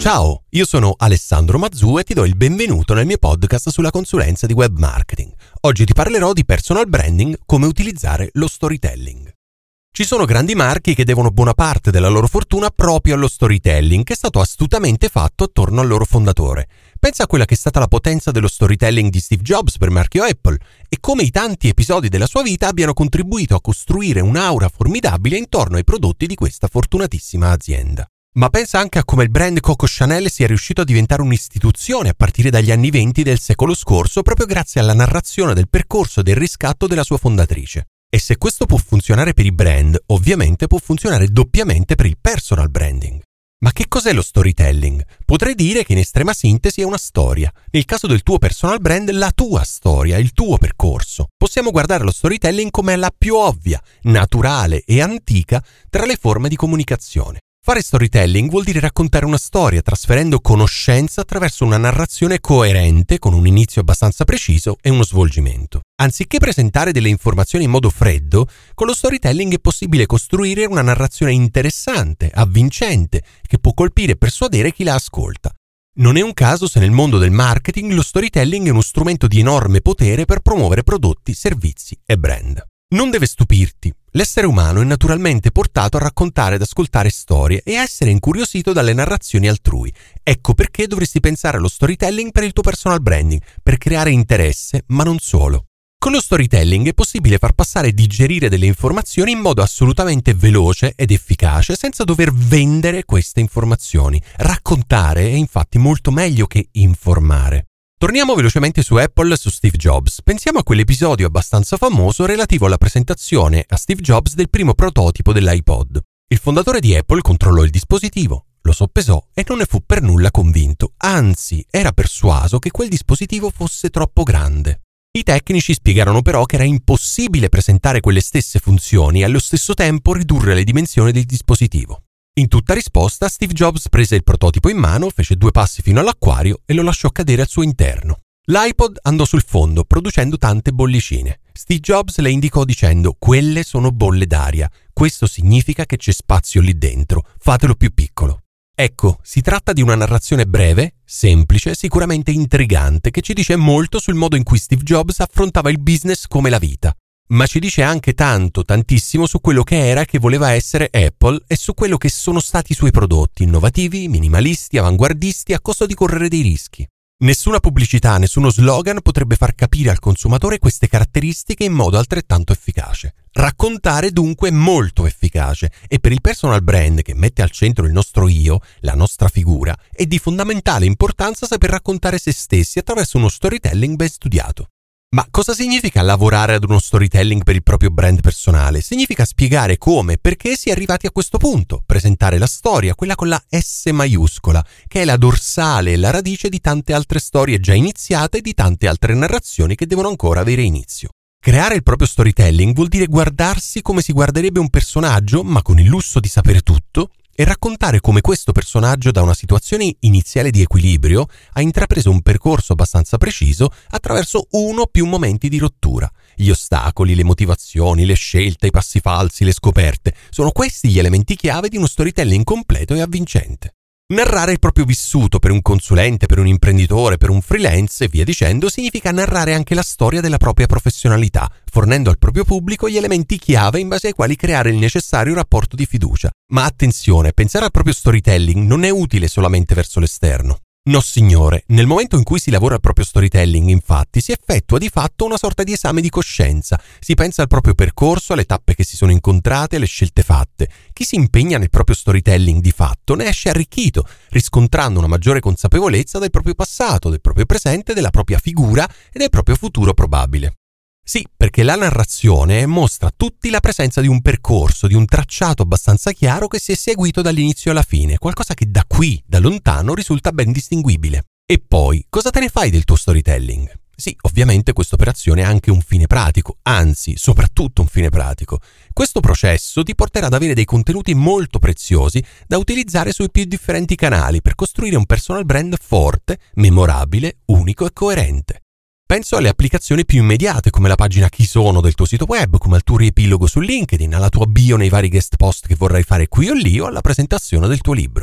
Ciao, io sono Alessandro Mazzu e ti do il benvenuto nel mio podcast sulla consulenza di web marketing. Oggi ti parlerò di personal branding, come utilizzare lo storytelling. Ci sono grandi marchi che devono buona parte della loro fortuna proprio allo storytelling, che è stato astutamente fatto attorno al loro fondatore. Pensa a quella che è stata la potenza dello storytelling di Steve Jobs per il marchio Apple e come i tanti episodi della sua vita abbiano contribuito a costruire un'aura formidabile intorno ai prodotti di questa fortunatissima azienda. Ma pensa anche a come il brand Coco Chanel sia riuscito a diventare un'istituzione a partire dagli anni '20 del secolo scorso proprio grazie alla narrazione del percorso e del riscatto della sua fondatrice. E se questo può funzionare per i brand, ovviamente può funzionare doppiamente per il personal branding. Ma che cos'è lo storytelling? Potrei dire che in estrema sintesi è una storia. Nel caso del tuo personal brand, la tua storia, il tuo percorso. Possiamo guardare lo storytelling come la più ovvia, naturale e antica tra le forme di comunicazione. Fare storytelling vuol dire raccontare una storia trasferendo conoscenza attraverso una narrazione coerente con un inizio abbastanza preciso e uno svolgimento. Anziché presentare delle informazioni in modo freddo, con lo storytelling è possibile costruire una narrazione interessante, avvincente, che può colpire e persuadere chi la ascolta. Non è un caso se nel mondo del marketing lo storytelling è uno strumento di enorme potere per promuovere prodotti, servizi e brand. Non deve stupirti. L'essere umano è naturalmente portato a raccontare ed ascoltare storie e a essere incuriosito dalle narrazioni altrui. Ecco perché dovresti pensare allo storytelling per il tuo personal branding, per creare interesse, ma non solo. Con lo storytelling è possibile far passare e digerire delle informazioni in modo assolutamente veloce ed efficace senza dover vendere queste informazioni. Raccontare è infatti molto meglio che informare. Torniamo velocemente su Apple e su Steve Jobs. Pensiamo a quell'episodio abbastanza famoso relativo alla presentazione a Steve Jobs del primo prototipo dell'iPod. Il fondatore di Apple controllò il dispositivo, lo soppesò e non ne fu per nulla convinto, anzi era persuaso che quel dispositivo fosse troppo grande. I tecnici spiegarono però che era impossibile presentare quelle stesse funzioni e allo stesso tempo ridurre le dimensioni del dispositivo. In tutta risposta, Steve Jobs prese il prototipo in mano, fece 2 passi fino all'acquario e lo lasciò cadere al suo interno. L'iPod andò sul fondo, producendo tante bollicine. Steve Jobs le indicò dicendo: «Quelle sono bolle d'aria. Questo significa che c'è spazio lì dentro. Fatelo più piccolo». Ecco, si tratta di una narrazione breve, semplice, sicuramente intrigante, che ci dice molto sul modo in cui Steve Jobs affrontava il business come la vita. Ma ci dice anche tantissimo su quello che era e che voleva essere Apple e su quello che sono stati i suoi prodotti, innovativi, minimalisti, avanguardisti, a costo di correre dei rischi. Nessuna pubblicità, nessuno slogan potrebbe far capire al consumatore queste caratteristiche in modo altrettanto efficace. Raccontare dunque è molto efficace e per il personal brand che mette al centro il nostro io, la nostra figura, è di fondamentale importanza saper raccontare se stessi attraverso uno storytelling ben studiato. Ma cosa significa lavorare ad uno storytelling per il proprio brand personale? Significa spiegare come e perché si è arrivati a questo punto, presentare la storia, quella con la S maiuscola, che è la dorsale e la radice di tante altre storie già iniziate e di tante altre narrazioni che devono ancora avere inizio. Creare il proprio storytelling vuol dire guardarsi come si guarderebbe un personaggio, ma con il lusso di sapere tutto, e raccontare come questo personaggio da una situazione iniziale di equilibrio ha intrapreso un percorso abbastanza preciso attraverso uno o più momenti di rottura. Gli ostacoli, le motivazioni, le scelte, i passi falsi, le scoperte, sono questi gli elementi chiave di uno storytelling completo e avvincente. Narrare il proprio vissuto per un consulente, per un imprenditore, per un freelance e via dicendo significa narrare anche la storia della propria professionalità, fornendo al proprio pubblico gli elementi chiave in base ai quali creare il necessario rapporto di fiducia. Ma attenzione, pensare al proprio storytelling non è utile solamente verso l'esterno. No signore, nel momento in cui si lavora al proprio storytelling, infatti, si effettua di fatto una sorta di esame di coscienza. Si pensa al proprio percorso, alle tappe che si sono incontrate, alle scelte fatte. Chi si impegna nel proprio storytelling di fatto ne esce arricchito, riscontrando una maggiore consapevolezza del proprio passato, del proprio presente, della propria figura e del proprio futuro probabile. Sì, perché la narrazione mostra a tutti la presenza di un percorso, di un tracciato abbastanza chiaro che si è seguito dall'inizio alla fine, qualcosa che da qui, da lontano, risulta ben distinguibile. E poi, cosa te ne fai del tuo storytelling? Sì, ovviamente questa operazione ha anche un fine pratico, anzi, soprattutto un fine pratico. Questo processo ti porterà ad avere dei contenuti molto preziosi da utilizzare sui più differenti canali per costruire un personal brand forte, memorabile, unico e coerente. Penso alle applicazioni più immediate come la pagina Chi sono del tuo sito web, come al tuo riepilogo su LinkedIn, alla tua bio nei vari guest post che vorrai fare qui o lì o alla presentazione del tuo libro.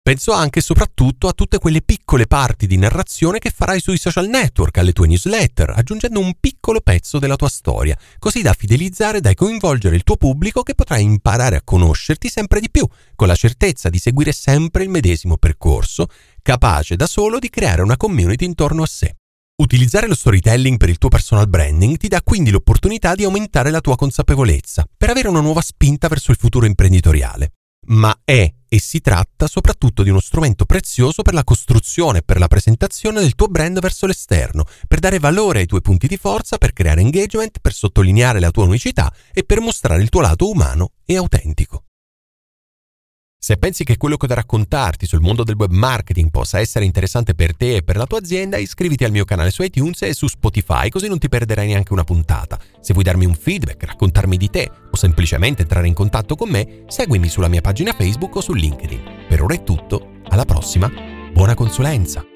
Penso anche e soprattutto a tutte quelle piccole parti di narrazione che farai sui social network, alle tue newsletter, aggiungendo un piccolo pezzo della tua storia, così da fidelizzare e da coinvolgere il tuo pubblico che potrà imparare a conoscerti sempre di più, con la certezza di seguire sempre il medesimo percorso, capace da solo di creare una community intorno a sé. Utilizzare lo storytelling per il tuo personal branding ti dà quindi l'opportunità di aumentare la tua consapevolezza, per avere una nuova spinta verso il futuro imprenditoriale. Ma è e si tratta soprattutto di uno strumento prezioso per la costruzione e per la presentazione del tuo brand verso l'esterno, per dare valore ai tuoi punti di forza, per creare engagement, per sottolineare la tua unicità e per mostrare il tuo lato umano e autentico. Se pensi che quello che ho da raccontarti sul mondo del web marketing possa essere interessante per te e per la tua azienda, iscriviti al mio canale su iTunes e su Spotify, così non ti perderai neanche una puntata. Se vuoi darmi un feedback, raccontarmi di te o semplicemente entrare in contatto con me, seguimi sulla mia pagina Facebook o su LinkedIn. Per ora è tutto, alla prossima, buona consulenza!